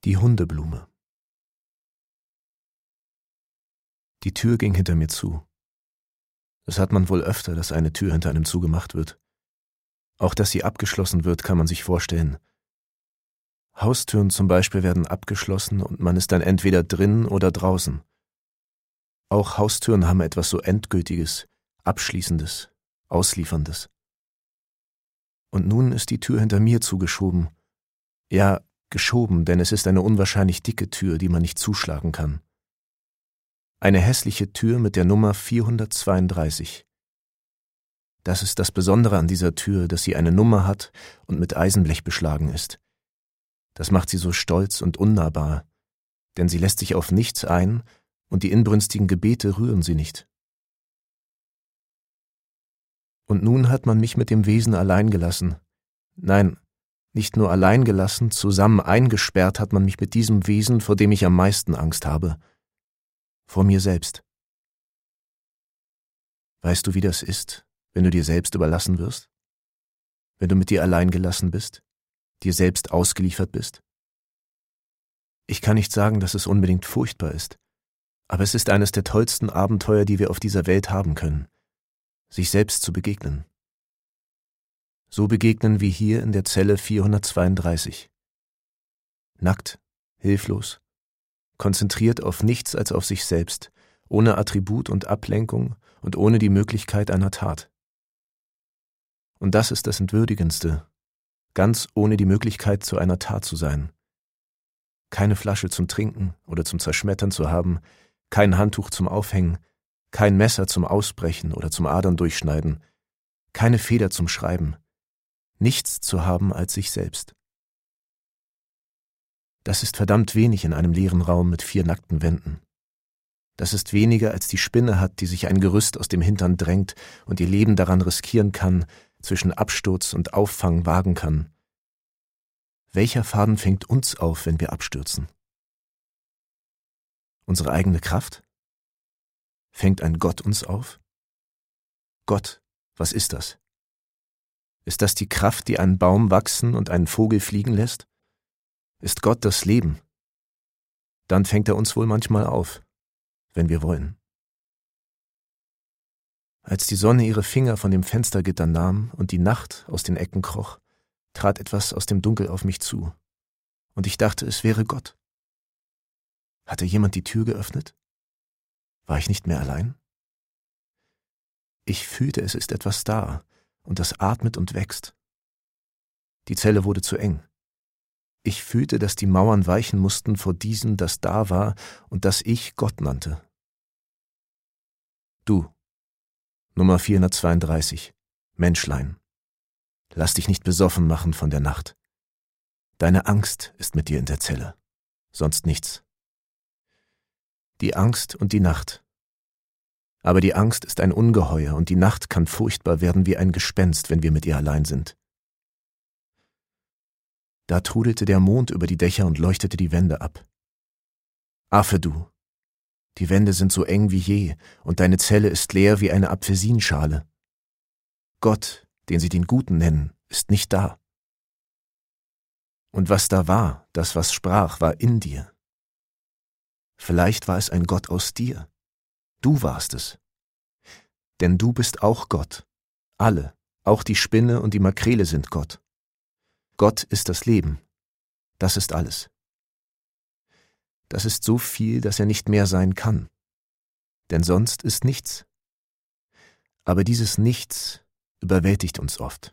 Die Hundeblume. Die Tür ging hinter mir zu. Das hat man wohl öfter, dass eine Tür hinter einem zugemacht wird. Auch dass sie abgeschlossen wird, kann man sich vorstellen. Haustüren zum Beispiel werden abgeschlossen und man ist dann entweder drin oder draußen. Auch Haustüren haben etwas so Endgültiges, Abschließendes, Auslieferndes. Und nun ist die Tür hinter mir zugeschoben. Ja, geschoben, denn es ist eine unwahrscheinlich dicke Tür, die man nicht zuschlagen kann. Eine hässliche Tür mit der Nummer 432. Das ist das Besondere an dieser Tür, dass sie eine Nummer hat und mit Eisenblech beschlagen ist. Das macht sie so stolz und unnahbar, denn sie lässt sich auf nichts ein und die inbrünstigen Gebete rühren sie nicht. Und nun hat man mich mit dem Wesen allein gelassen. Nein, nicht nur allein gelassen, zusammen eingesperrt hat man mich mit diesem Wesen, vor dem ich am meisten Angst habe. Vor mir selbst. Weißt du, wie das ist, wenn du dir selbst überlassen wirst? Wenn du mit dir allein gelassen bist? Dir selbst ausgeliefert bist? Ich kann nicht sagen, dass es unbedingt furchtbar ist, aber es ist eines der tollsten Abenteuer, die wir auf dieser Welt haben können, sich selbst zu begegnen. So begegnen wie hier in der Zelle 432. Nackt, hilflos, konzentriert auf nichts als auf sich selbst, ohne Attribut und Ablenkung und ohne die Möglichkeit einer Tat. Und das ist das Entwürdigendste, ganz ohne die Möglichkeit zu einer Tat zu sein. Keine Flasche zum Trinken oder zum Zerschmettern zu haben, kein Handtuch zum Aufhängen, kein Messer zum Ausbrechen oder zum Adern durchschneiden, keine Feder zum Schreiben, nichts zu haben als sich selbst. Das ist verdammt wenig in einem leeren Raum mit 4 nackten Wänden. Das ist weniger, als die Spinne hat, die sich ein Gerüst aus dem Hintern drängt und ihr Leben daran riskieren kann, zwischen Absturz und Auffang wagen kann. Welcher Faden fängt uns auf, wenn wir abstürzen? Unsere eigene Kraft? Fängt ein Gott uns auf? Gott, was ist das? Ist das die Kraft, die einen Baum wachsen und einen Vogel fliegen lässt? Ist Gott das Leben? Dann fängt er uns wohl manchmal auf, wenn wir wollen. Als die Sonne ihre Finger von dem Fenstergitter nahm und die Nacht aus den Ecken kroch, trat etwas aus dem Dunkel auf mich zu, und ich dachte, es wäre Gott. Hatte jemand die Tür geöffnet? War ich nicht mehr allein? Ich fühlte, es ist etwas da, und das atmet und wächst. Die Zelle wurde zu eng. Ich fühlte, dass die Mauern weichen mussten vor diesem, das da war und das ich Gott nannte. Du, Nummer 432, Menschlein, lass dich nicht besoffen machen von der Nacht. Deine Angst ist mit dir in der Zelle, sonst nichts. Die Angst und die Nacht. Aber die Angst ist ein Ungeheuer und die Nacht kann furchtbar werden wie ein Gespenst, wenn wir mit ihr allein sind. Da trudelte der Mond über die Dächer und leuchtete die Wände ab. Affe du! Die Wände sind so eng wie je, und deine Zelle ist leer wie eine Apfelsinenschale. Gott, den sie den Guten nennen, ist nicht da. Und was da war, das, was sprach, war in dir. Vielleicht war es ein Gott aus dir. Du warst es. Denn du bist auch Gott. Alle, auch die Spinne und die Makrele sind Gott. Gott ist das Leben. Das ist alles. Das ist so viel, dass er nicht mehr sein kann. Denn sonst ist nichts. Aber dieses Nichts überwältigt uns oft.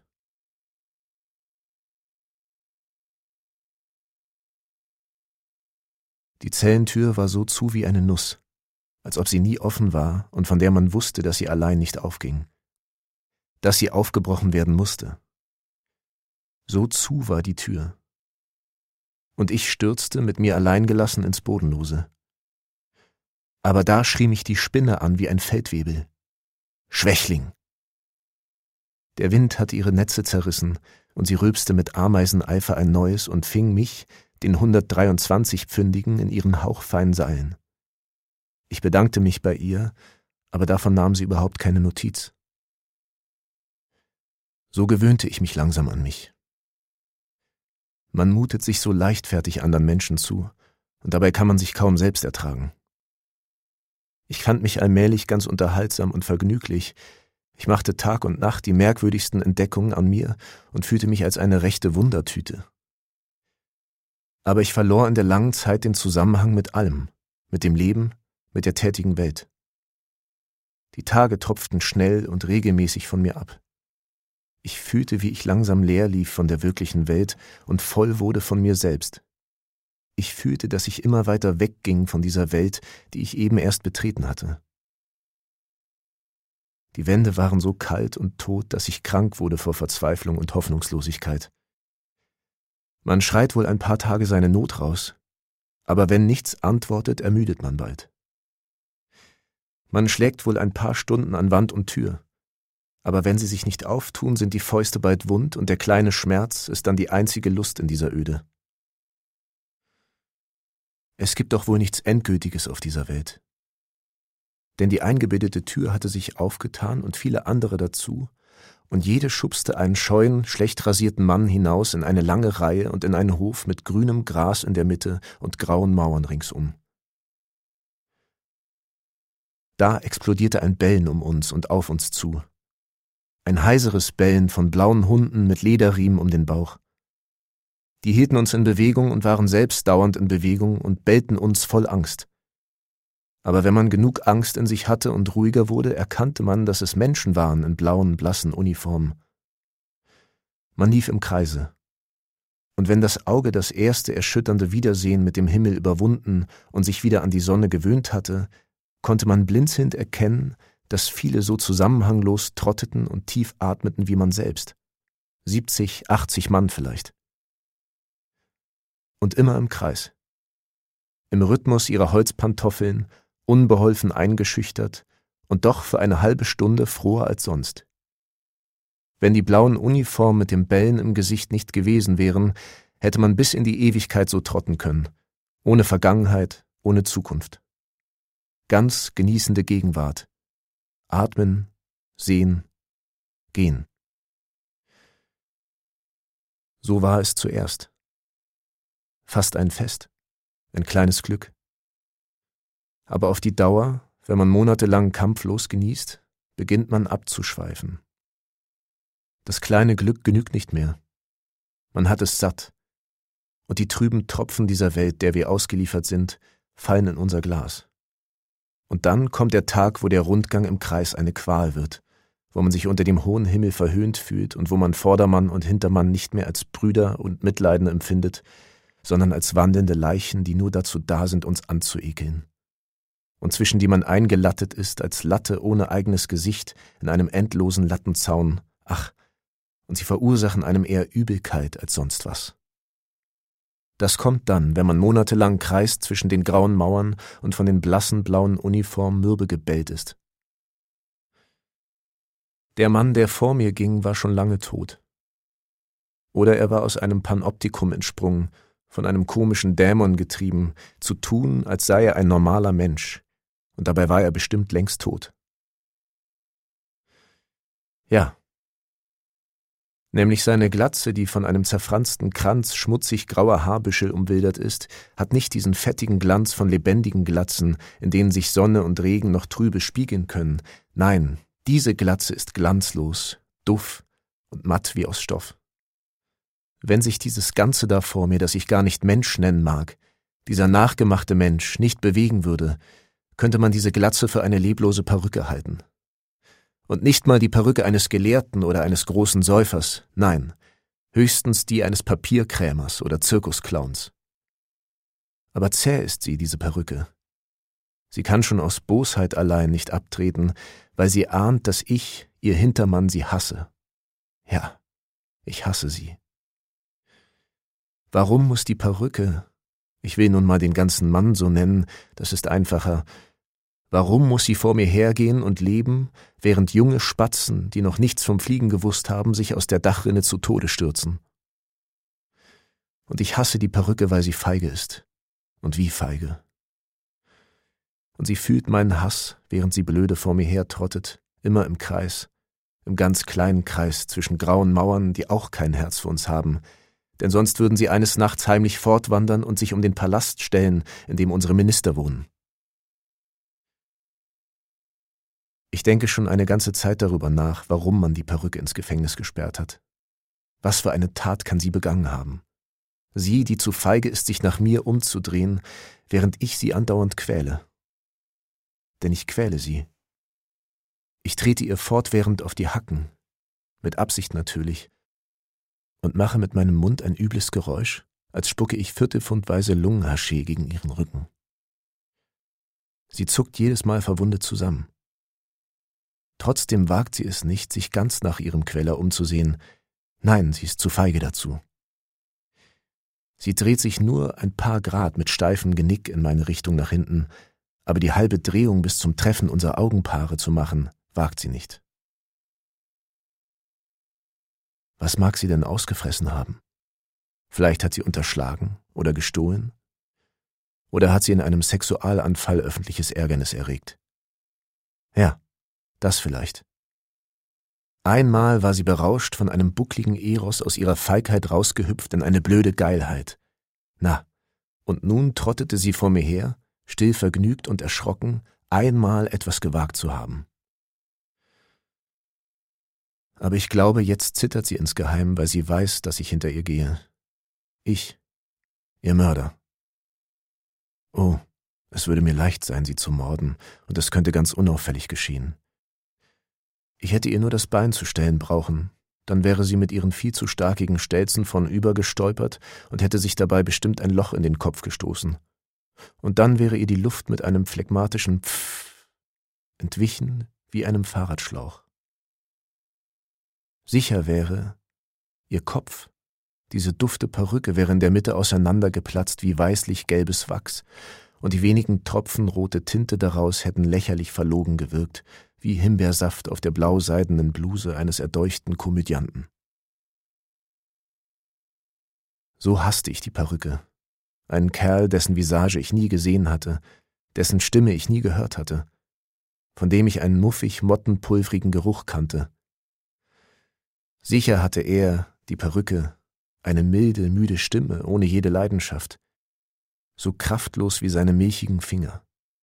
Die Zellentür war so zu wie eine Nuss, als ob sie nie offen war und von der man wusste, dass sie allein nicht aufging. Dass sie aufgebrochen werden musste. So zu war die Tür. Und ich stürzte, mit mir allein gelassen, ins Bodenlose. Aber da schrie mich die Spinne an wie ein Feldwebel. Schwächling! Der Wind hatte ihre Netze zerrissen, und sie rülpste mit Ameiseneifer ein neues und fing mich, den 123-Pfündigen, in ihren hauchfeinen Seilen. Ich bedankte mich bei ihr, aber davon nahm sie überhaupt keine Notiz. So gewöhnte ich mich langsam an mich. Man mutet sich so leichtfertig anderen Menschen zu, und dabei kann man sich kaum selbst ertragen. Ich fand mich allmählich ganz unterhaltsam und vergnüglich. Ich machte Tag und Nacht die merkwürdigsten Entdeckungen an mir und fühlte mich als eine rechte Wundertüte. Aber ich verlor in der langen Zeit den Zusammenhang mit allem, mit dem Leben, mit der tätigen Welt. Die Tage tropften schnell und regelmäßig von mir ab. Ich fühlte, wie ich langsam leer lief von der wirklichen Welt und voll wurde von mir selbst. Ich fühlte, dass ich immer weiter wegging von dieser Welt, die ich eben erst betreten hatte. Die Wände waren so kalt und tot, dass ich krank wurde vor Verzweiflung und Hoffnungslosigkeit. Man schreit wohl ein paar Tage seine Not raus, aber wenn nichts antwortet, ermüdet man bald. Man schlägt wohl ein paar Stunden an Wand und Tür, aber wenn sie sich nicht auftun, sind die Fäuste bald wund und der kleine Schmerz ist dann die einzige Lust in dieser Öde. Es gibt doch wohl nichts Endgültiges auf dieser Welt. Denn die eingebildete Tür hatte sich aufgetan und viele andere dazu, und jede schubste einen scheuen, schlecht rasierten Mann hinaus in eine lange Reihe und in einen Hof mit grünem Gras in der Mitte und grauen Mauern ringsum. Da explodierte ein Bellen um uns und auf uns zu. Ein heiseres Bellen von blauen Hunden mit Lederriemen um den Bauch. Die hielten uns in Bewegung und waren selbst dauernd in Bewegung und bellten uns voll Angst. Aber wenn man genug Angst in sich hatte und ruhiger wurde, erkannte man, dass es Menschen waren in blauen, blassen Uniformen. Man lief im Kreise. Und wenn das Auge das erste erschütternde Wiedersehen mit dem Himmel überwunden und sich wieder an die Sonne gewöhnt hatte, konnte man blinzelnd erkennen, dass viele so zusammenhanglos trotteten und tief atmeten wie man selbst. 70, 80 Mann vielleicht. Und immer im Kreis. Im Rhythmus ihrer Holzpantoffeln, unbeholfen eingeschüchtert und doch für eine halbe Stunde froher als sonst. Wenn die blauen Uniformen mit dem Bellen im Gesicht nicht gewesen wären, hätte man bis in die Ewigkeit so trotten können, ohne Vergangenheit, ohne Zukunft. Ganz genießende Gegenwart. Atmen, sehen, gehen. So war es zuerst. Fast ein Fest, ein kleines Glück. Aber auf die Dauer, wenn man monatelang kampflos genießt, beginnt man abzuschweifen. Das kleine Glück genügt nicht mehr. Man hat es satt. Und die trüben Tropfen dieser Welt, der wir ausgeliefert sind, fallen in unser Glas. Und dann kommt der Tag, wo der Rundgang im Kreis eine Qual wird, wo man sich unter dem hohen Himmel verhöhnt fühlt und wo man Vordermann und Hintermann nicht mehr als Brüder und Mitleidende empfindet, sondern als wandelnde Leichen, die nur dazu da sind, uns anzuekeln. Und zwischen die man eingelattet ist als Latte ohne eigenes Gesicht in einem endlosen Lattenzaun, und sie verursachen einem eher Übelkeit als sonst was. Das kommt dann, wenn man monatelang kreist zwischen den grauen Mauern und von den blassen blauen Uniformen mürbe gebellt ist. Der Mann, der vor mir ging, war schon lange tot. Oder er war aus einem Panoptikum entsprungen, von einem komischen Dämon getrieben, zu tun, als sei er ein normaler Mensch, und dabei war er bestimmt längst tot. Ja, nämlich seine Glatze, die von einem zerfransten Kranz schmutzig grauer Haarbüschel umwildert ist, hat nicht diesen fettigen Glanz von lebendigen Glatzen, in denen sich Sonne und Regen noch trübe spiegeln können. Nein, diese Glatze ist glanzlos, duff und matt wie aus Stoff. Wenn sich dieses Ganze da vor mir, das ich gar nicht Mensch nennen mag, dieser nachgemachte Mensch, nicht bewegen würde, könnte man diese Glatze für eine leblose Perücke halten. Und nicht mal die Perücke eines Gelehrten oder eines großen Säufers, nein, höchstens die eines Papierkrämers oder Zirkusclowns. Aber zäh ist sie, diese Perücke. Sie kann schon aus Bosheit allein nicht abtreten, weil sie ahnt, dass ich, ihr Hintermann, sie hasse. Ja, ich hasse sie. Warum muss die Perücke, ich will nun mal den ganzen Mann so nennen, das ist einfacher, warum muss sie vor mir hergehen und leben, während junge Spatzen, die noch nichts vom Fliegen gewusst haben, sich aus der Dachrinne zu Tode stürzen? Und ich hasse die Perücke, weil sie feige ist. Und wie feige. Und sie fühlt meinen Hass, während sie blöde vor mir hertrottet, immer im Kreis, im ganz kleinen Kreis zwischen grauen Mauern, die auch kein Herz für uns haben, denn sonst würden sie eines Nachts heimlich fortwandern und sich um den Palast stellen, in dem unsere Minister wohnen. Ich denke schon eine ganze Zeit darüber nach, warum man die Perücke ins Gefängnis gesperrt hat. Was für eine Tat kann sie begangen haben? Sie, die zu feige ist, sich nach mir umzudrehen, während ich sie andauernd quäle. Denn ich quäle sie. Ich trete ihr fortwährend auf die Hacken, mit Absicht natürlich, und mache mit meinem Mund ein übles Geräusch, als spucke ich viertelpfundweise Lungenhaschee gegen ihren Rücken. Sie zuckt jedes Mal verwundet zusammen. Trotzdem wagt sie es nicht, sich ganz nach ihrem Quäler umzusehen. Nein, sie ist zu feige dazu. Sie dreht sich nur ein paar Grad mit steifem Genick in meine Richtung nach hinten, aber die halbe Drehung bis zum Treffen unserer Augenpaare zu machen, wagt sie nicht. Was mag sie denn ausgefressen haben? Vielleicht hat sie unterschlagen oder gestohlen? Oder hat sie in einem Sexualanfall öffentliches Ärgernis erregt? Ja, das vielleicht. Einmal war sie berauscht von einem buckligen Eros aus ihrer Feigheit rausgehüpft in eine blöde Geilheit. Na, und nun trottete sie vor mir her, still vergnügt und erschrocken, einmal etwas gewagt zu haben. Aber ich glaube, jetzt zittert sie insgeheim, weil sie weiß, dass ich hinter ihr gehe. Ich, ihr Mörder. Oh, es würde mir leicht sein, sie zu morden, und es könnte ganz unauffällig geschehen. Ich hätte ihr nur das Bein zu stellen brauchen, dann wäre sie mit ihren viel zu starkigen Stelzen vornüber gestolpert und hätte sich dabei bestimmt ein Loch in den Kopf gestoßen. Und dann wäre ihr die Luft mit einem phlegmatischen Pfff entwichen wie einem Fahrradschlauch. Sicher wäre, ihr Kopf, diese dufte Perücke, wäre in der Mitte auseinandergeplatzt wie weißlich gelbes Wachs, und die wenigen Tropfen rote Tinte daraus hätten lächerlich verlogen gewirkt, wie Himbeersaft auf der blauseidenen Bluse eines erdeuchten Komödianten. So hasste ich die Perücke, einen Kerl, dessen Visage ich nie gesehen hatte, dessen Stimme ich nie gehört hatte, von dem ich einen muffig mottenpulvrigen Geruch kannte. Sicher hatte er, die Perücke, eine milde, müde Stimme ohne jede Leidenschaft, so kraftlos wie seine milchigen Finger.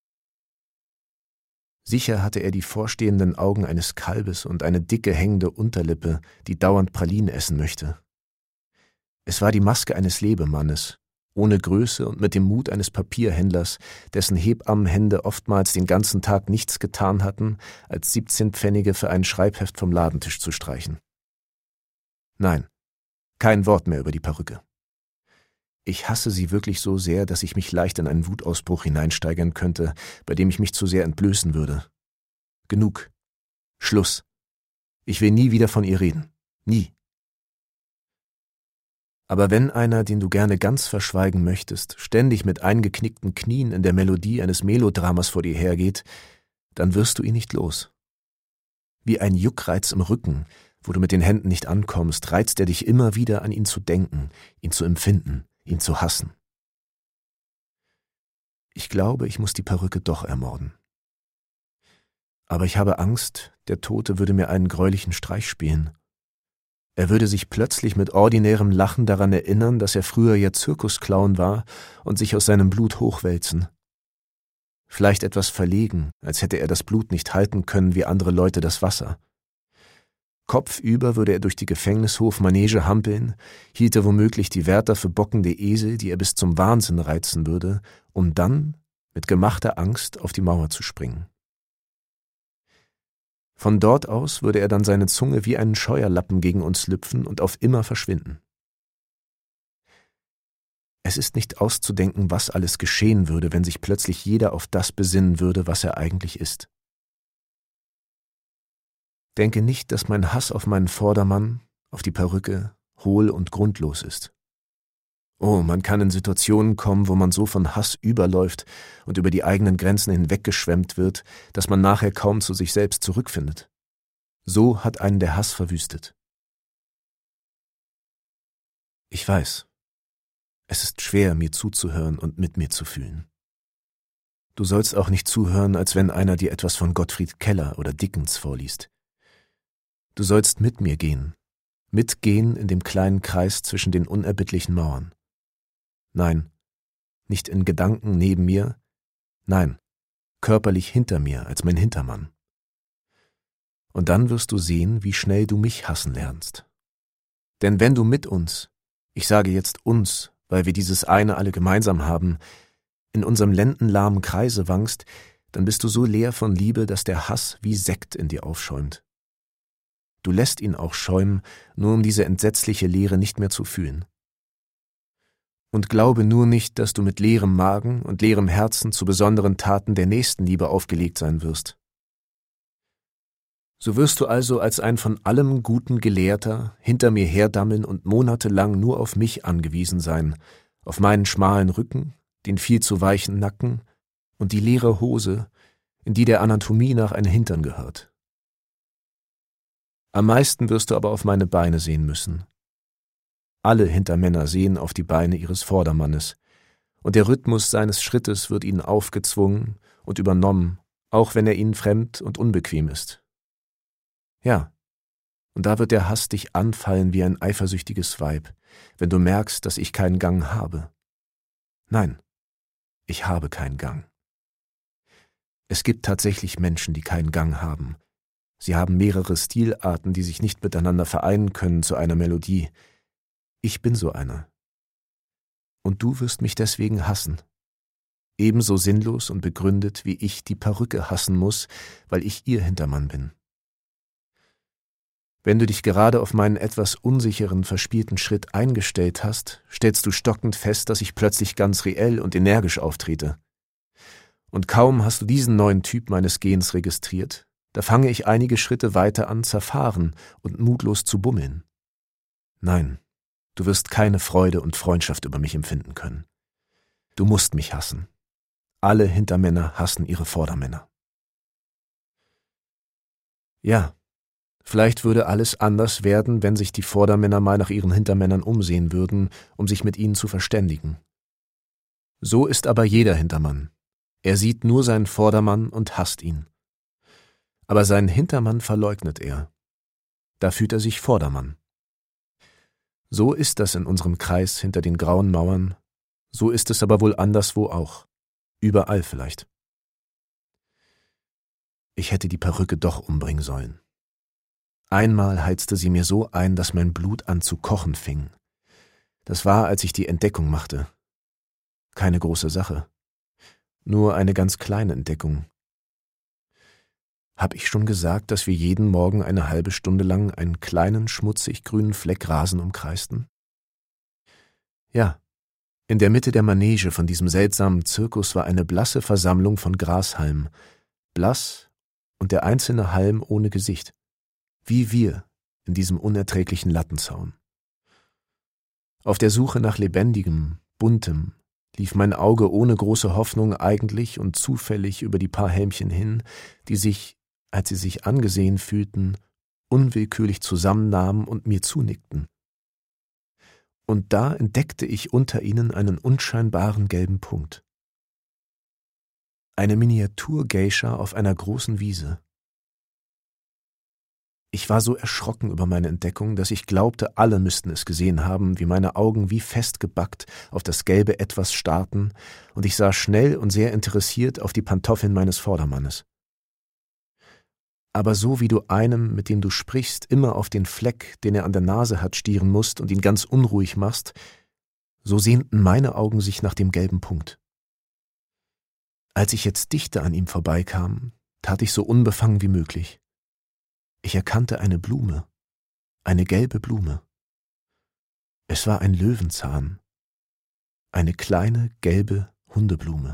Sicher hatte er die vorstehenden Augen eines Kalbes und eine dicke, hängende Unterlippe, die dauernd Pralinen essen möchte. Es war die Maske eines Lebemannes, ohne Größe und mit dem Mut eines Papierhändlers, dessen Hebammenhände oftmals den ganzen Tag nichts getan hatten, als 17 Pfennige für ein Schreibheft vom Ladentisch zu streichen. Nein, kein Wort mehr über die Perücke. Ich hasse sie wirklich so sehr, dass ich mich leicht in einen Wutausbruch hineinsteigern könnte, bei dem ich mich zu sehr entblößen würde. Genug. Schluss. Ich will nie wieder von ihr reden. Nie. Aber wenn einer, den du gerne ganz verschweigen möchtest, ständig mit eingeknickten Knien in der Melodie eines Melodramas vor dir hergeht, dann wirst du ihn nicht los. Wie ein Juckreiz im Rücken, wo du mit den Händen nicht ankommst, reizt er dich immer wieder an ihn zu denken, ihn zu empfinden, ihn zu hassen. Ich glaube, ich muss die Perücke doch ermorden. Aber ich habe Angst, der Tote würde mir einen greulichen Streich spielen. Er würde sich plötzlich mit ordinärem Lachen daran erinnern, dass er früher ja Zirkusclown war und sich aus seinem Blut hochwälzen. Vielleicht etwas verlegen, als hätte er das Blut nicht halten können wie andere Leute das Wasser. Kopfüber würde er durch die Gefängnishofmanege hampeln, hielte womöglich die Wärter für bockende Esel, die er bis zum Wahnsinn reizen würde, um dann mit gemachter Angst auf die Mauer zu springen. Von dort aus würde er dann seine Zunge wie einen Scheuerlappen gegen uns lüpfen und auf immer verschwinden. Es ist nicht auszudenken, was alles geschehen würde, wenn sich plötzlich jeder auf das besinnen würde, was er eigentlich ist. Denke nicht, dass mein Hass auf meinen Vordermann, auf die Perücke, hohl und grundlos ist. Oh, man kann in Situationen kommen, wo man so von Hass überläuft und über die eigenen Grenzen hinweggeschwemmt wird, dass man nachher kaum zu sich selbst zurückfindet. So hat einen der Hass verwüstet. Ich weiß, es ist schwer, mir zuzuhören und mit mir zu fühlen. Du sollst auch nicht zuhören, als wenn einer dir etwas von Gottfried Keller oder Dickens vorliest. Du sollst mit mir gehen, mitgehen in dem kleinen Kreis zwischen den unerbittlichen Mauern. Nein, nicht in Gedanken neben mir, nein, körperlich hinter mir als mein Hintermann. Und dann wirst du sehen, wie schnell du mich hassen lernst. Denn wenn du mit uns, ich sage jetzt uns, weil wir dieses eine alle gemeinsam haben, in unserem lendenlahmen Kreise wankst, dann bist du so leer von Liebe, dass der Hass wie Sekt in dir aufschäumt. Du lässt ihn auch schäumen, nur um diese entsetzliche Leere nicht mehr zu fühlen. Und glaube nur nicht, dass du mit leerem Magen und leerem Herzen zu besonderen Taten der Nächstenliebe aufgelegt sein wirst. So wirst du also als ein von allem guten Gelehrter hinter mir herdammeln und monatelang nur auf mich angewiesen sein, auf meinen schmalen Rücken, den viel zu weichen Nacken und die leere Hose, in die der Anatomie nach ein Hintern gehört. Am meisten wirst du aber auf meine Beine sehen müssen. Alle Hintermänner sehen auf die Beine ihres Vordermannes, und der Rhythmus seines Schrittes wird ihnen aufgezwungen und übernommen, auch wenn er ihnen fremd und unbequem ist. Ja, und da wird der Hass dich anfallen wie ein eifersüchtiges Weib, wenn du merkst, dass ich keinen Gang habe. Nein, ich habe keinen Gang. Es gibt tatsächlich Menschen, die keinen Gang haben. Sie haben mehrere Stilarten, die sich nicht miteinander vereinen können zu einer Melodie. Ich bin so einer. Und du wirst mich deswegen hassen. Ebenso sinnlos und begründet, wie ich die Perücke hassen muss, weil ich ihr Hintermann bin. Wenn du dich gerade auf meinen etwas unsicheren, verspielten Schritt eingestellt hast, stellst du stockend fest, dass ich plötzlich ganz reell und energisch auftrete. Und kaum hast du diesen neuen Typ meines Gehens registriert, da fange ich einige Schritte weiter an zerfahren und mutlos zu bummeln. Nein, du wirst keine Freude und Freundschaft über mich empfinden können. Du musst mich hassen. Alle Hintermänner hassen ihre Vordermänner. Ja, vielleicht würde alles anders werden, wenn sich die Vordermänner mal nach ihren Hintermännern umsehen würden, um sich mit ihnen zu verständigen. So ist aber jeder Hintermann. Er sieht nur seinen Vordermann und hasst ihn. Aber seinen Hintermann verleugnet er. Da fühlt er sich Vordermann. So ist das in unserem Kreis hinter den grauen Mauern, so ist es aber wohl anderswo auch. Überall vielleicht. Ich hätte die Perücke doch umbringen sollen. Einmal heizte sie mir so ein, dass mein Blut an zu kochen fing. Das war, als ich die Entdeckung machte. Keine große Sache. Nur eine ganz kleine Entdeckung. Hab ich schon gesagt, dass wir jeden Morgen eine halbe Stunde lang einen kleinen, schmutzig grünen Fleck Rasen umkreisten? Ja, in der Mitte der Manege von diesem seltsamen Zirkus war eine blasse Versammlung von Grashalmen, blass und der einzelne Halm ohne Gesicht, wie wir in diesem unerträglichen Lattenzaun. Auf der Suche nach Lebendigem, Buntem, lief mein Auge ohne große Hoffnung eigentlich und zufällig über die paar Hälmchen hin, die sich, als sie sich angesehen fühlten, unwillkürlich zusammennahmen und mir zunickten. Und da entdeckte ich unter ihnen einen unscheinbaren gelben Punkt. Eine Miniatur-Geisha auf einer großen Wiese. Ich war so erschrocken über meine Entdeckung, dass ich glaubte, alle müssten es gesehen haben, wie meine Augen wie festgebackt auf das gelbe Etwas starrten, und ich sah schnell und sehr interessiert auf die Pantoffeln meines Vordermannes. Aber so wie du einem, mit dem du sprichst, immer auf den Fleck, den er an der Nase hat, stieren musst und ihn ganz unruhig machst, so sehnten meine Augen sich nach dem gelben Punkt. Als ich jetzt dichter an ihm vorbeikam, tat ich so unbefangen wie möglich. Ich erkannte eine Blume, eine gelbe Blume. Es war ein Löwenzahn, eine kleine, gelbe Hundeblume.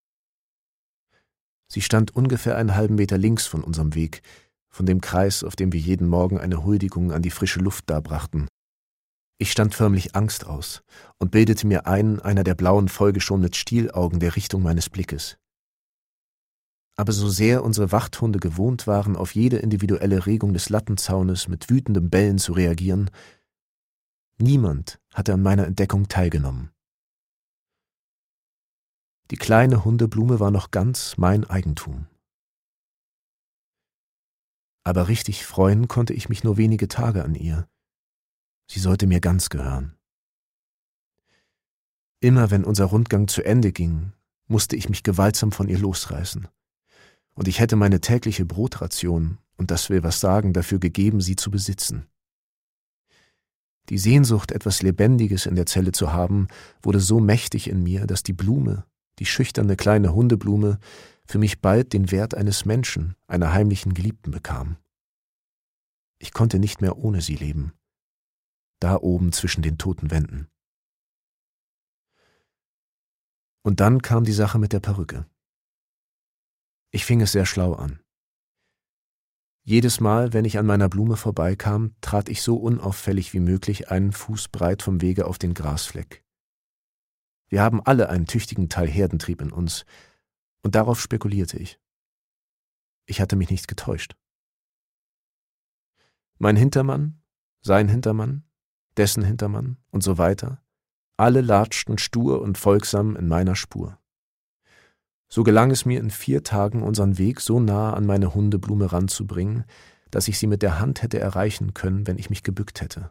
Sie stand ungefähr einen halben Meter links von unserem Weg, von dem Kreis, auf dem wir jeden Morgen eine Huldigung an die frische Luft darbrachten. Ich stand förmlich Angst aus und bildete mir ein, einer der blauen Folge schon mit Stielaugen der Richtung meines Blickes. Aber so sehr unsere Wachthunde gewohnt waren, auf jede individuelle Regung des Lattenzaunes mit wütendem Bellen zu reagieren, niemand hatte an meiner Entdeckung teilgenommen. Die kleine Hundeblume war noch ganz mein Eigentum. Aber richtig freuen konnte ich mich nur wenige Tage an ihr, Sie sollte mir ganz gehören. Immer wenn unser Rundgang zu Ende ging, musste ich mich gewaltsam von ihr losreißen. Und ich hätte meine tägliche Brotration, und das will was sagen, dafür gegeben, sie zu besitzen. Die Sehnsucht, etwas Lebendiges in der Zelle zu haben, wurde so mächtig in mir, dass die Blume, die schüchterne kleine Hundeblume, für mich bald den Wert eines Menschen, einer heimlichen Geliebten bekam. Ich konnte nicht mehr ohne sie leben, da oben zwischen den toten Wänden. Und dann kam die Sache mit der Perücke. Ich fing es sehr schlau an. Jedes Mal, wenn ich an meiner Blume vorbeikam, trat ich so unauffällig wie möglich einen Fuß breit vom Wege auf den Grasfleck. Wir haben alle einen tüchtigen Teil Herdentrieb in uns, und darauf spekulierte ich. Ich hatte mich nicht getäuscht. Mein Hintermann, sein Hintermann, dessen Hintermann und so weiter, alle latschten stur und folgsam in meiner Spur. So gelang es mir in 4 Tagen, unseren Weg so nah an meine Hundeblume ranzubringen, dass ich sie mit der Hand hätte erreichen können, wenn ich mich gebückt hätte.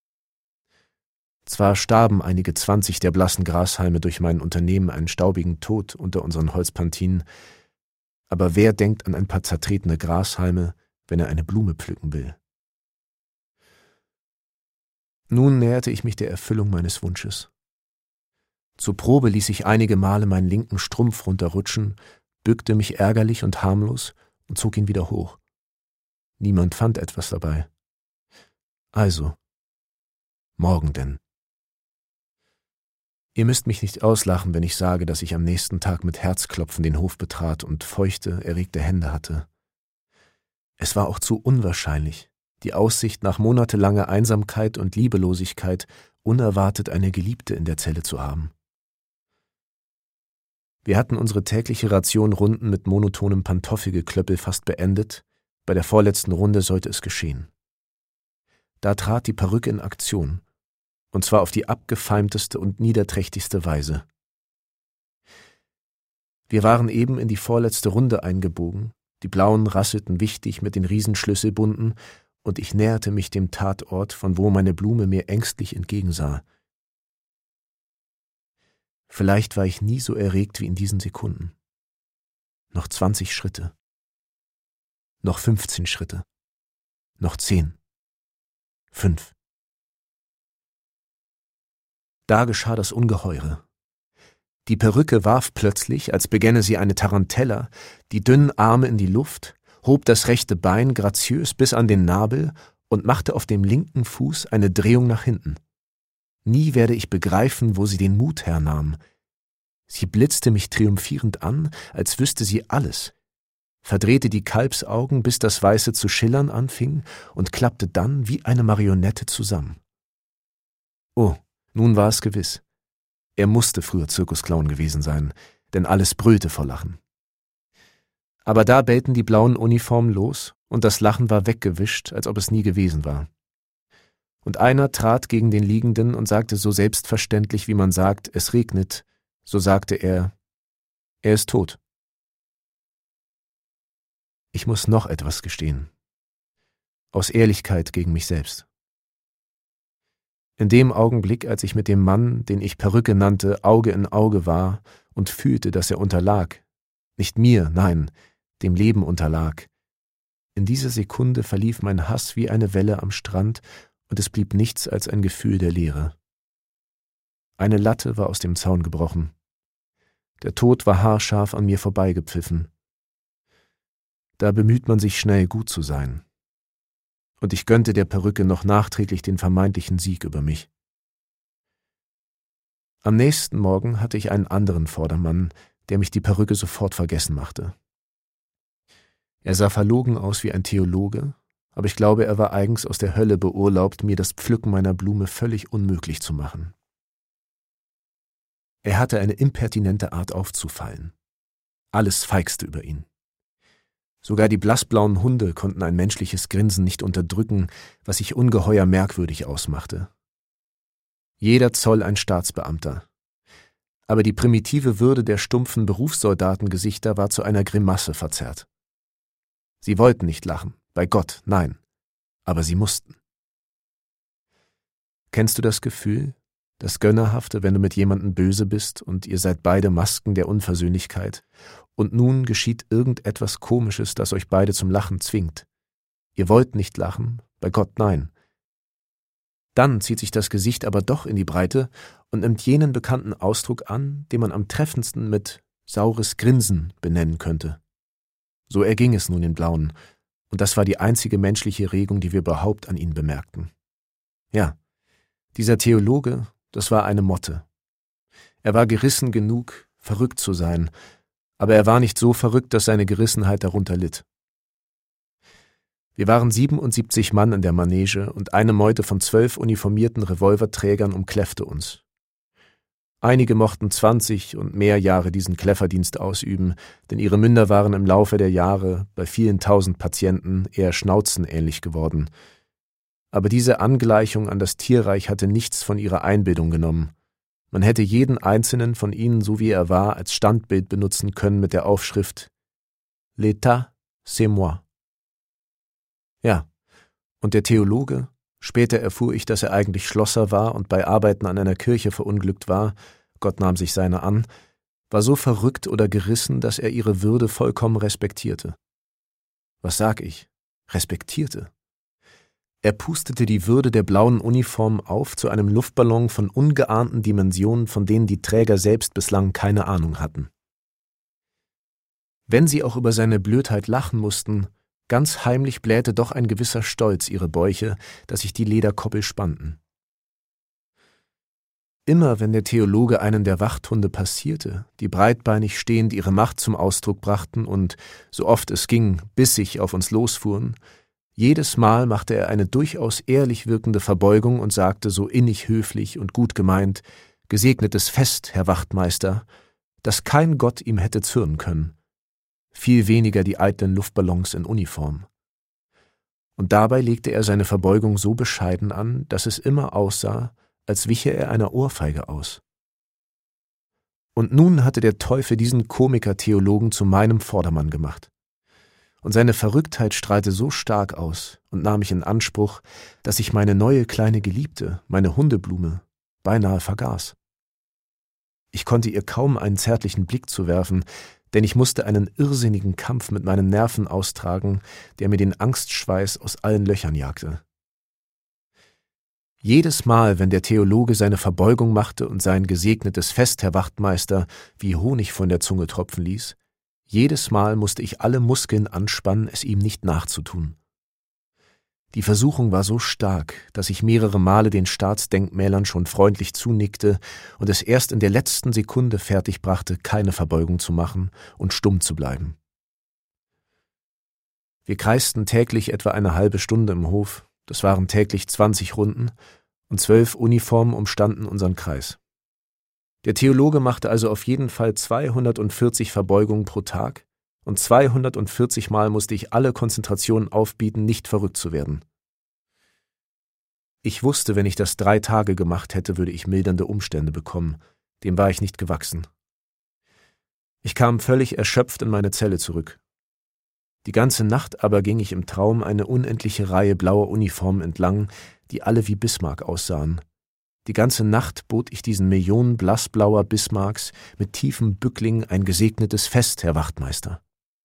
Zwar starben einige 20 der blassen Grashalme durch mein Unternehmen einen staubigen Tod unter unseren Holzpantinen, aber wer denkt an ein paar zertretene Grashalme, wenn er eine Blume pflücken will? Nun näherte ich mich der Erfüllung meines Wunsches. Zur Probe ließ ich einige Male meinen linken Strumpf runterrutschen, bückte mich ärgerlich und harmlos und zog ihn wieder hoch. Niemand fand etwas dabei. Also, morgen denn. Ihr müsst mich nicht auslachen, wenn ich sage, dass ich am nächsten Tag mit Herzklopfen den Hof betrat und feuchte, erregte Hände hatte. Es war auch zu unwahrscheinlich, die Aussicht nach monatelanger Einsamkeit und Liebelosigkeit unerwartet eine Geliebte in der Zelle zu haben. Wir hatten unsere tägliche Ration Runden mit monotonem Pantoffelgeklöppel fast beendet, bei der vorletzten Runde sollte es geschehen. Da trat die Perücke in Aktion, und zwar auf die abgefeimteste und niederträchtigste Weise. Wir waren eben in die vorletzte Runde eingebogen, die Blauen rasselten wichtig mit den Riesenschlüsselbunden, und ich näherte mich dem Tatort, von wo meine Blume mir ängstlich entgegensah. Vielleicht war ich nie so erregt wie in diesen Sekunden. Noch 20 Schritte. Noch 15 Schritte. Noch 10. 5. Da geschah das Ungeheure. Die Perücke warf plötzlich, als begänne sie eine Tarantella, die dünnen Arme in die Luft, hob das rechte Bein graziös bis an den Nabel und machte auf dem linken Fuß eine Drehung nach hinten. Nie werde ich begreifen, wo sie den Mut hernahm. Sie blitzte mich triumphierend an, als wüsste sie alles, verdrehte die Kalbsaugen, bis das Weiße zu schillern anfing und klappte dann wie eine Marionette zusammen. Oh, nun war es gewiss. Er musste früher Zirkusclown gewesen sein, denn alles brüllte vor Lachen. Aber da bellten die blauen Uniformen los, und das Lachen war weggewischt, als ob es nie gewesen war. Und einer trat gegen den Liegenden und sagte so selbstverständlich, wie man sagt, es regnet, so sagte er ist tot. Ich muss noch etwas gestehen. Aus Ehrlichkeit gegen mich selbst. In dem Augenblick, als ich mit dem Mann, den ich Perücke nannte, Auge in Auge war und fühlte, dass er unterlag, nicht mir, nein, dem Leben unterlag, in dieser Sekunde verlief mein Hass wie eine Welle am Strand, und es blieb nichts als ein Gefühl der Leere. Eine Latte war aus dem Zaun gebrochen. Der Tod war haarscharf an mir vorbeigepfiffen. Da bemüht man sich schnell, gut zu sein. Und ich gönnte der Perücke noch nachträglich den vermeintlichen Sieg über mich. Am nächsten Morgen hatte ich einen anderen Vordermann, der mich die Perücke sofort vergessen machte. Er sah verlogen aus wie ein Theologe, aber ich glaube, er war eigens aus der Hölle beurlaubt, mir das Pflücken meiner Blume völlig unmöglich zu machen. Er hatte eine impertinente Art aufzufallen. Alles feigste über ihn. Sogar die blassblauen Hunde konnten ein menschliches Grinsen nicht unterdrücken, was sich ungeheuer merkwürdig ausmachte. Jeder Zoll ein Staatsbeamter. Aber die primitive Würde der stumpfen Berufssoldatengesichter war zu einer Grimasse verzerrt. Sie wollten nicht lachen, bei Gott, nein, aber sie mussten. Kennst du das Gefühl, das Gönnerhafte, wenn du mit jemandem böse bist und ihr seid beide Masken der Unversöhnlichkeit und nun geschieht irgendetwas Komisches, das euch beide zum Lachen zwingt? Ihr wollt nicht lachen, bei Gott nein. Dann zieht sich das Gesicht aber doch in die Breite und nimmt jenen bekannten Ausdruck an, den man am treffendsten mit saures Grinsen benennen könnte. So erging es nun den Blauen, und das war die einzige menschliche Regung, die wir überhaupt an ihnen bemerkten. Ja, dieser Theologe, das war eine Motte. Er war gerissen genug, verrückt zu sein, aber er war nicht so verrückt, dass seine Gerissenheit darunter litt. Wir waren 77 Mann in der Manege und eine Meute von 12 uniformierten Revolverträgern umkläffte uns. Einige mochten 20 und mehr Jahre diesen Kläfferdienst ausüben, denn ihre Münder waren im Laufe der Jahre bei vielen tausend Patienten eher schnauzenähnlich geworden. Aber diese Angleichung an das Tierreich hatte nichts von ihrer Einbildung genommen. Man hätte jeden einzelnen von ihnen, so wie er war, als Standbild benutzen können mit der Aufschrift »L'État, c'est moi«. Ja, und der Theologe, später erfuhr ich, dass er eigentlich Schlosser war und bei Arbeiten an einer Kirche verunglückt war, Gott nahm sich seiner an, war so verrückt oder gerissen, dass er ihre Würde vollkommen respektierte. Was sag ich? Respektierte. Er pustete die Würde der blauen Uniform auf zu einem Luftballon von ungeahnten Dimensionen, von denen die Träger selbst bislang keine Ahnung hatten. Wenn sie auch über seine Blödheit lachen mussten, ganz heimlich blähte doch ein gewisser Stolz ihre Bäuche, dass sich die Lederkoppel spannten. Immer wenn der Theologe einen der Wachthunde passierte, die breitbeinig stehend ihre Macht zum Ausdruck brachten und, so oft es ging, bissig auf uns losfuhren, jedes Mal machte er eine durchaus ehrlich wirkende Verbeugung und sagte so innig höflich und gut gemeint: »Gesegnetes Fest, Herr Wachtmeister«, dass kein Gott ihm hätte zürnen können. Viel weniger die eitlen Luftballons in Uniform. Und dabei legte er seine Verbeugung so bescheiden an, dass es immer aussah, als wiche er einer Ohrfeige aus. Und nun hatte der Teufel diesen Komiker-Theologen zu meinem Vordermann gemacht. Und seine Verrücktheit strahlte so stark aus und nahm mich in Anspruch, dass ich meine neue kleine Geliebte, meine Hundeblume, beinahe vergaß. Ich konnte ihr kaum einen zärtlichen Blick zuwerfen, denn ich musste einen irrsinnigen Kampf mit meinen Nerven austragen, der mir den Angstschweiß aus allen Löchern jagte. Jedes Mal, wenn der Theologe seine Verbeugung machte und sein gesegnetes Fest, Herr Wachtmeister, wie Honig von der Zunge tropfen ließ, jedes Mal musste ich alle Muskeln anspannen, es ihm nicht nachzutun. Die Versuchung war so stark, dass ich mehrere Male den Staatsdenkmälern schon freundlich zunickte und es erst in der letzten Sekunde fertig brachte, keine Verbeugung zu machen und stumm zu bleiben. Wir kreisten täglich etwa eine halbe Stunde im Hof, das waren täglich 20 Runden, und 12 Uniformen umstanden unseren Kreis. Der Theologe machte also auf jeden Fall 240 Verbeugungen pro Tag, und 240 Mal musste ich alle Konzentrationen aufbieten, nicht verrückt zu werden. Ich wusste, wenn ich das 3 Tage gemacht hätte, würde ich mildernde Umstände bekommen. Dem war ich nicht gewachsen. Ich kam völlig erschöpft in meine Zelle zurück. Die ganze Nacht aber ging ich im Traum eine unendliche Reihe blauer Uniformen entlang, die alle wie Bismarck aussahen. Die ganze Nacht bot ich diesen Millionen blassblauer Bismarcks mit tiefem Bückling ein gesegnetes Fest, Herr Wachtmeister.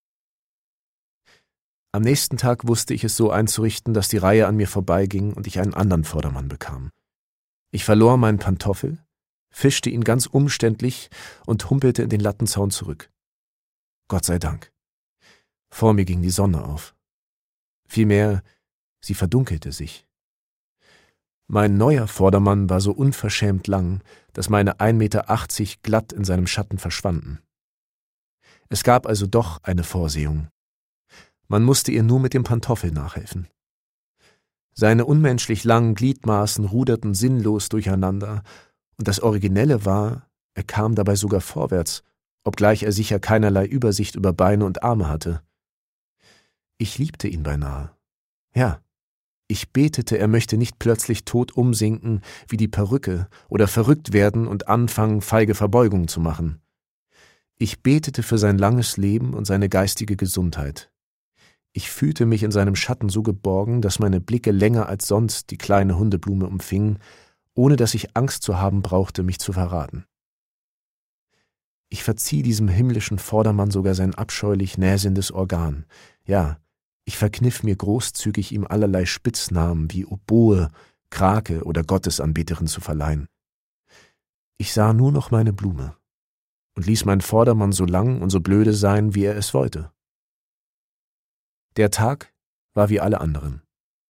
Am nächsten Tag wusste ich es so einzurichten, dass die Reihe an mir vorbeiging und ich einen anderen Vordermann bekam. Ich verlor meinen Pantoffel, fischte ihn ganz umständlich und humpelte in den Lattenzaun zurück. Gott sei Dank. Vor mir ging die Sonne auf. Vielmehr, sie verdunkelte sich. Mein neuer Vordermann war so unverschämt lang, dass meine 1,80 Meter glatt in seinem Schatten verschwanden. Es gab also doch eine Vorsehung. Man musste ihr nur mit dem Pantoffel nachhelfen. Seine unmenschlich langen Gliedmaßen ruderten sinnlos durcheinander, und das Originelle war, er kam dabei sogar vorwärts, obgleich er sicher keinerlei Übersicht über Beine und Arme hatte. Ich liebte ihn beinahe. Ja, ich betete, er möchte nicht plötzlich tot umsinken wie die Perücke oder verrückt werden und anfangen, feige Verbeugungen zu machen. Ich betete für sein langes Leben und seine geistige Gesundheit. Ich fühlte mich in seinem Schatten so geborgen, dass meine Blicke länger als sonst die kleine Hundeblume umfingen ohne dass ich Angst zu haben brauchte, mich zu verraten. Ich verzieh diesem himmlischen Vordermann sogar sein abscheulich näsendes Organ. Ja, ich verkniff mir großzügig ihm allerlei Spitznamen wie Oboe, Krake oder Gottesanbeterin zu verleihen. Ich sah nur noch meine Blume und ließ mein Vordermann so lang und so blöde sein, wie er es wollte. Der Tag war wie alle anderen.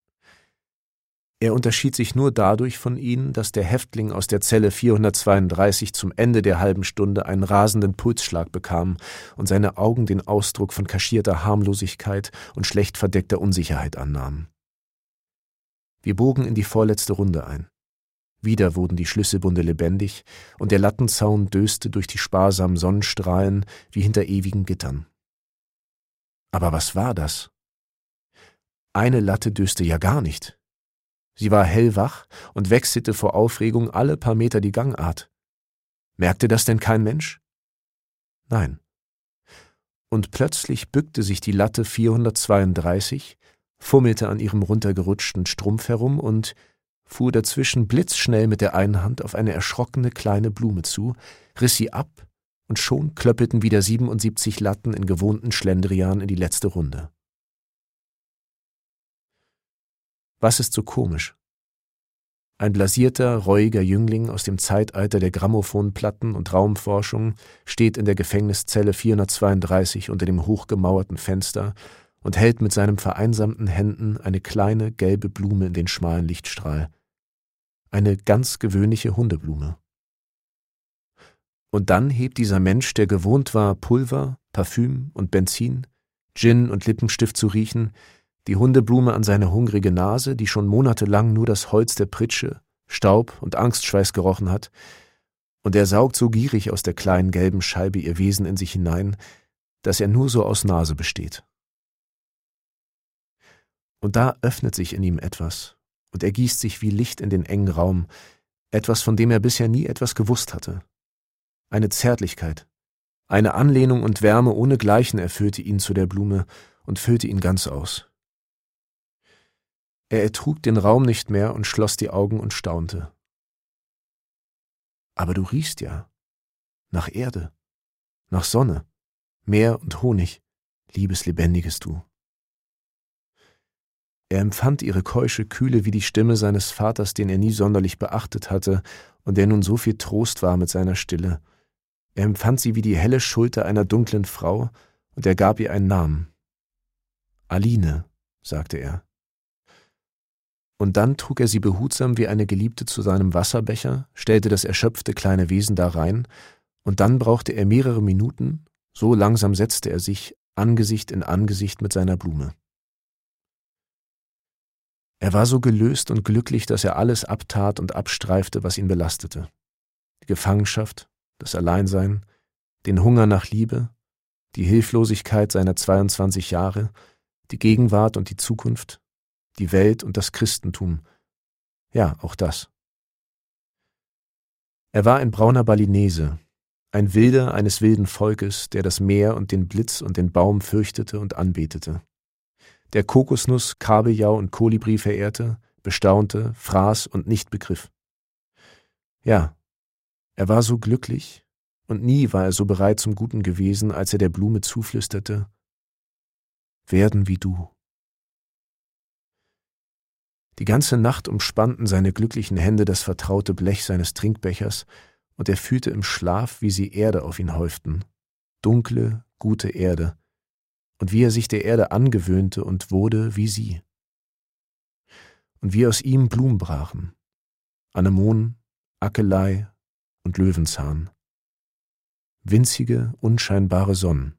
Er unterschied sich nur dadurch von ihnen, dass der Häftling aus der Zelle 432 zum Ende der halben Stunde einen rasenden Pulsschlag bekam und seine Augen den Ausdruck von kaschierter Harmlosigkeit und schlecht verdeckter Unsicherheit annahmen. Wir bogen in die vorletzte Runde ein. Wieder wurden die Schlüsselbunde lebendig und der Lattenzaun döste durch die sparsamen Sonnenstrahlen wie hinter ewigen Gittern. Aber was war das? Eine Latte döste ja gar nicht. Sie war hellwach und wechselte vor Aufregung alle paar Meter die Gangart. Merkte das denn kein Mensch? Nein. Und plötzlich bückte sich die Latte 432, fummelte an ihrem runtergerutschten Strumpf herum und fuhr dazwischen blitzschnell mit der einen Hand auf eine erschrockene kleine Blume zu, riss sie ab und schon klöppelten wieder 77 Latten in gewohnten Schlendrian in die letzte Runde. Was ist so komisch? Ein blasierter, reuiger Jüngling aus dem Zeitalter der Grammophonplatten und Raumforschung steht in der Gefängniszelle 432 unter dem hochgemauerten Fenster und hält mit seinen vereinsamten Händen eine kleine, gelbe Blume in den schmalen Lichtstrahl. Eine ganz gewöhnliche Hundeblume. Und dann hebt dieser Mensch, der gewohnt war, Pulver, Parfüm und Benzin, Gin und Lippenstift zu riechen, die Hundeblume an seine hungrige Nase, die schon monatelang nur das Holz der Pritsche, Staub und Angstschweiß gerochen hat, und er saugt so gierig aus der kleinen gelben Scheibe ihr Wesen in sich hinein, dass er nur so aus Nase besteht. Und da öffnet sich in ihm etwas, und er gießt sich wie Licht in den engen Raum, etwas, von dem er bisher nie etwas gewusst hatte. Eine Zärtlichkeit, eine Anlehnung und Wärme ohnegleichen erfüllte ihn zu der Blume und füllte ihn ganz aus. Er ertrug den Raum nicht mehr und schloss die Augen und staunte. Aber du riechst ja nach Erde, nach Sonne, Meer und Honig, liebes lebendiges Du. Er empfand ihre keusche Kühle wie die Stimme seines Vaters, den er nie sonderlich beachtet hatte und der nun so viel Trost war mit seiner Stille. Er empfand sie wie die helle Schulter einer dunklen Frau und er gab ihr einen Namen. Aline, sagte er. Und dann trug er sie behutsam wie eine Geliebte zu seinem Wasserbecher, stellte das erschöpfte kleine Wesen darein, und dann brauchte er mehrere Minuten, so langsam setzte er sich, Angesicht in Angesicht mit seiner Blume. Er war so gelöst und glücklich, dass er alles abtat und abstreifte, was ihn belastete. Die Gefangenschaft, das Alleinsein, den Hunger nach Liebe, die Hilflosigkeit seiner 22 Jahre, die Gegenwart und die Zukunft, die Welt und das Christentum. Ja, auch das. Er war ein brauner Balinese, ein Wilder eines wilden Volkes, der das Meer und den Blitz und den Baum fürchtete und anbetete. Der Kokosnuss, Kabeljau und Kolibri verehrte, bestaunte, fraß und nicht begriff. Ja, er war so glücklich, und nie war er so bereit zum Guten gewesen, als er der Blume zuflüsterte: »Werden wie du.« Die ganze Nacht umspannten seine glücklichen Hände das vertraute Blech seines Trinkbechers, und er fühlte im Schlaf, wie sie Erde auf ihn häuften, dunkle, gute Erde, und wie er sich der Erde angewöhnte und wurde wie sie. Und wie aus ihm Blumen brachen, Anemon, Akelei und Löwenzahn. Winzige, unscheinbare Sonnen.